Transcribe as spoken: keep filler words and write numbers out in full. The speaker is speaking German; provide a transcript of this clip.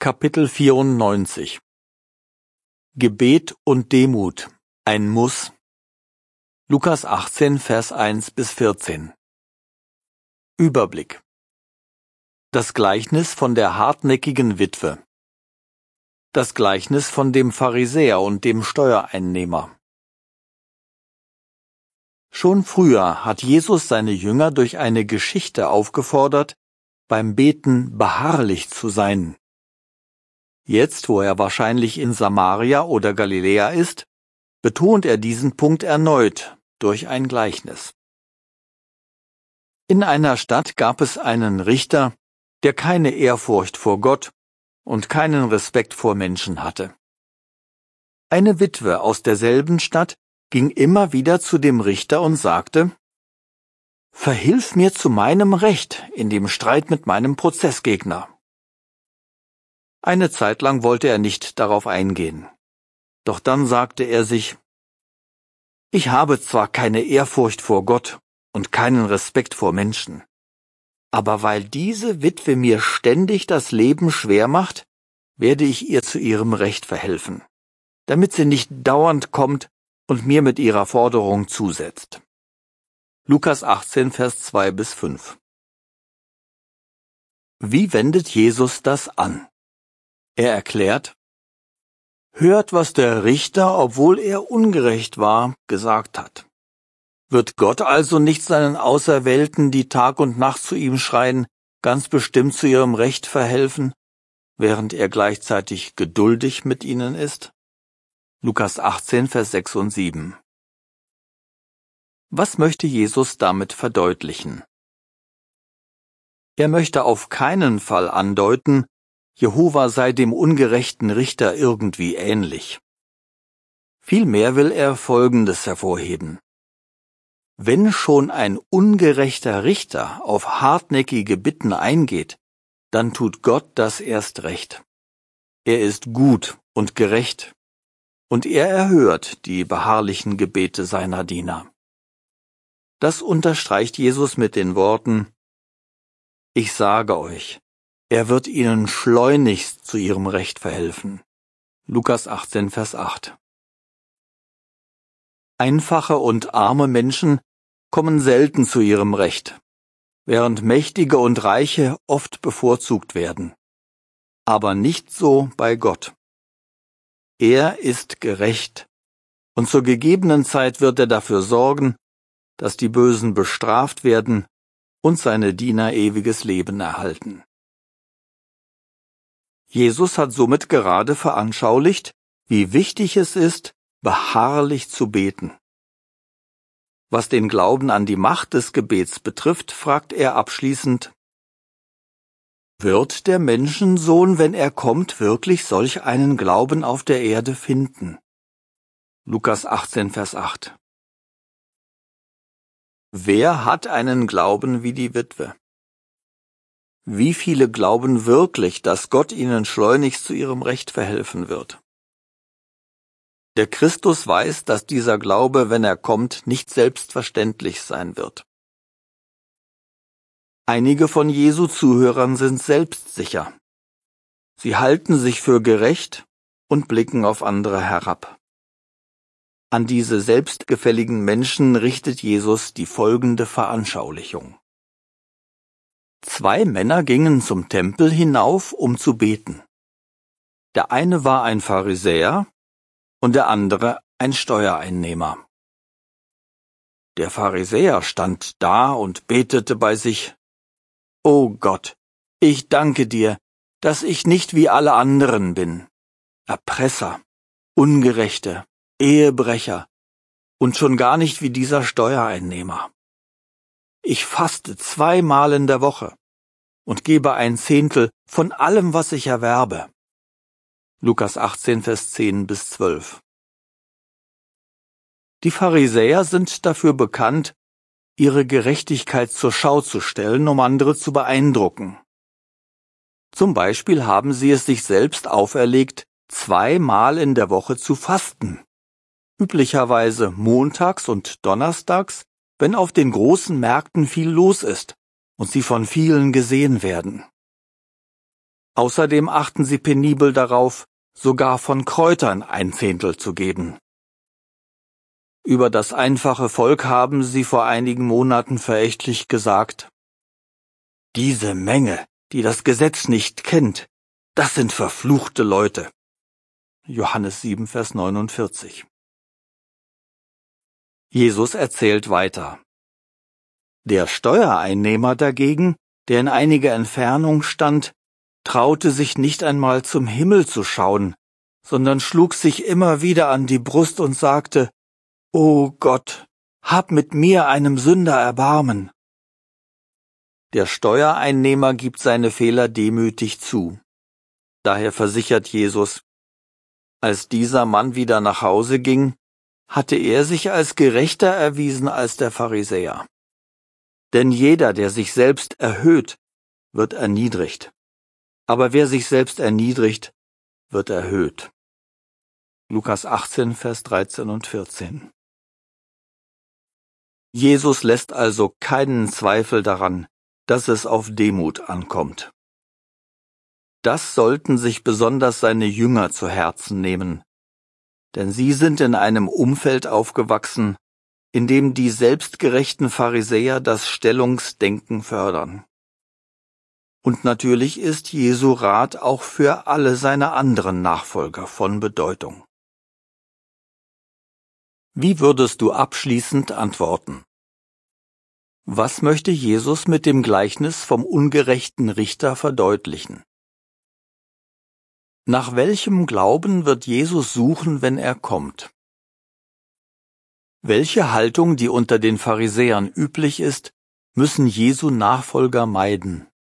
Kapitel vierundneunzig Gebet und Demut, ein Muss. Lukas achtzehn, Vers eins bis vierzehn. Überblick. Das Gleichnis von der hartnäckigen Witwe. Das Gleichnis von dem Pharisäer und dem Steuereinnehmer. Schon früher hat Jesus seine Jünger durch eine Geschichte aufgefordert, beim Beten beharrlich zu sein. Jetzt, wo er wahrscheinlich in Samaria oder Galiläa ist, betont er diesen Punkt erneut durch ein Gleichnis. In einer Stadt gab es einen Richter, der keine Ehrfurcht vor Gott und keinen Respekt vor Menschen hatte. Eine Witwe aus derselben Stadt ging immer wieder zu dem Richter und sagte: »Verhilf mir zu meinem Recht in dem Streit mit meinem Prozessgegner.« Eine Zeit lang wollte er nicht darauf eingehen. Doch dann sagte er sich: »Ich habe zwar keine Ehrfurcht vor Gott und keinen Respekt vor Menschen, aber weil diese Witwe mir ständig das Leben schwer macht, werde ich ihr zu ihrem Recht verhelfen, damit sie nicht dauernd kommt und mir mit ihrer Forderung zusetzt.« Lukas achtzehn, Vers zwei bis fünf. Wie wendet Jesus das an? Er erklärt: Hört, was der Richter, obwohl er ungerecht war, gesagt hat. Wird Gott also nicht seinen Auserwählten, die Tag und Nacht zu ihm schreien, ganz bestimmt zu ihrem Recht verhelfen, während er gleichzeitig geduldig mit ihnen ist? Lukas achtzehn, Vers sechs und sieben. Was möchte Jesus damit verdeutlichen? Er möchte auf keinen Fall andeuten, Jehova sei dem ungerechten Richter irgendwie ähnlich. Vielmehr will er Folgendes hervorheben: Wenn schon ein ungerechter Richter auf hartnäckige Bitten eingeht, dann tut Gott das erst recht. Er ist gut und gerecht, und er erhört die beharrlichen Gebete seiner Diener. Das unterstreicht Jesus mit den Worten: Ich sage euch, er wird ihnen schleunigst zu ihrem Recht verhelfen. Lukas achtzehn, Vers acht. Einfache und arme Menschen kommen selten zu ihrem Recht, während Mächtige und Reiche oft bevorzugt werden. Aber nicht so bei Gott. Er ist gerecht, und zur gegebenen Zeit wird er dafür sorgen, dass die Bösen bestraft werden und seine Diener ewiges Leben erhalten. Jesus hat somit gerade veranschaulicht, wie wichtig es ist, beharrlich zu beten. Was den Glauben an die Macht des Gebets betrifft, fragt er abschließend: Wird der Menschensohn, wenn er kommt, wirklich solch einen Glauben auf der Erde finden? Lukas achtzehn, Vers acht. Wer hat einen Glauben wie die Witwe? Wie viele glauben wirklich, dass Gott ihnen schleunigst zu ihrem Recht verhelfen wird? Der Christus weiß, dass dieser Glaube, wenn er kommt, nicht selbstverständlich sein wird. Einige von Jesu Zuhörern sind selbstsicher. Sie halten sich für gerecht und blicken auf andere herab. An diese selbstgefälligen Menschen richtet Jesus die folgende Veranschaulichung. Zwei Männer gingen zum Tempel hinauf, um zu beten. Der eine war ein Pharisäer und der andere ein Steuereinnehmer. Der Pharisäer stand da und betete bei sich: »O Gott, ich danke dir, dass ich nicht wie alle anderen bin, Erpresser, Ungerechte, Ehebrecher und schon gar nicht wie dieser Steuereinnehmer. Ich faste zweimal in der Woche und gebe ein Zehntel von allem, was ich erwerbe.« Lukas achtzehn, Vers zehn bis zwölf. Die Pharisäer sind dafür bekannt, ihre Gerechtigkeit zur Schau zu stellen, um andere zu beeindrucken. Zum Beispiel haben sie es sich selbst auferlegt, zweimal in der Woche zu fasten. Üblicherweise montags und donnerstags, wenn auf den großen Märkten viel los ist und sie von vielen gesehen werden. Außerdem achten sie penibel darauf, sogar von Kräutern ein Zehntel zu geben. Über das einfache Volk haben sie vor einigen Monaten verächtlich gesagt: Diese Menge, die das Gesetz nicht kennt, das sind verfluchte Leute. Johannes sieben, Vers neunundvierzig. Jesus erzählt weiter. Der Steuereinnehmer dagegen, der in einiger Entfernung stand, traute sich nicht einmal zum Himmel zu schauen, sondern schlug sich immer wieder an die Brust und sagte: O Gott, hab mit mir, einem Sünder, Erbarmen. Der Steuereinnehmer gibt seine Fehler demütig zu. Daher versichert Jesus: Als dieser Mann wieder nach Hause ging, hatte er sich als gerechter erwiesen als der Pharisäer. Denn jeder, der sich selbst erhöht, wird erniedrigt. Aber wer sich selbst erniedrigt, wird erhöht. Lukas achtzehn, Vers dreizehn und vierzehn. Jesus lässt also keinen Zweifel daran, dass es auf Demut ankommt. Das sollten sich besonders seine Jünger zu Herzen nehmen, denn sie sind in einem Umfeld aufgewachsen, in dem die selbstgerechten Pharisäer das Stellungsdenken fördern. Und natürlich ist Jesu Rat auch für alle seine anderen Nachfolger von Bedeutung. Wie würdest du abschließend antworten? Was möchte Jesus mit dem Gleichnis vom ungerechten Richter verdeutlichen? Nach welchem Glauben wird Jesus suchen, wenn er kommt? Welche Haltung, die unter den Pharisäern üblich ist, müssen Jesu Nachfolger meiden?